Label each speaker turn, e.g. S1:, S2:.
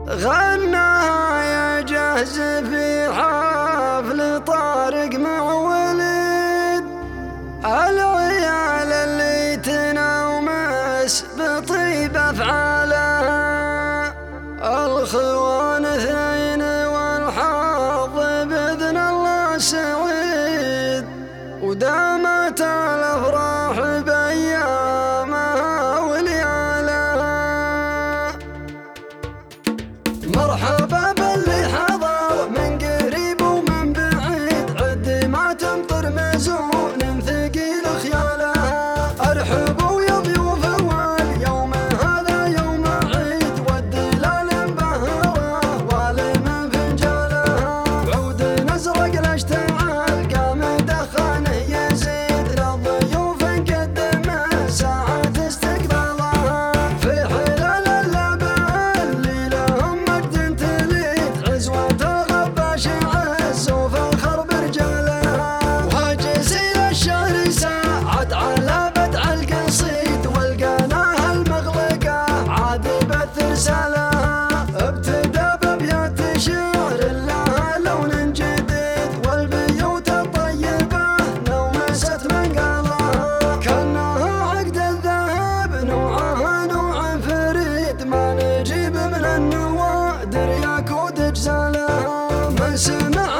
S1: غناها يجهز في حفل طارق مع ولد العيال اللي تنومس بطيب افعالها، الخوان اثنين والحظ باذن الله سعيد، ودامت الافراح بايامها وليالها. مرحبا باللي حضر من قريب ومن بعيد، عد ما تمطر مزون ثقيل خيالها، ارحبوا يا ضيوف واليوم هذا يوم عيد، والدلال مبهره والم فنجالها، عود ازرق الاشتعال قام دخانه يزيد، للضيوف نقدم ساعات استقبالها، في حلال اللبن اللي لهم مجد تليد، عزوة الغباش عز وفخر برجالها، وهاجسي للشهر ساعة على بدع القصيد، والقناة المغلقة عاد يبث رسالها، ابتدى بابيات شعر لها لون جديد، والبيوت الطيبة نومست منقالها، كانها عقد الذهب نوعها نوع فريد، ما نجيب من النوادر ياقوت اجزالها، من سمع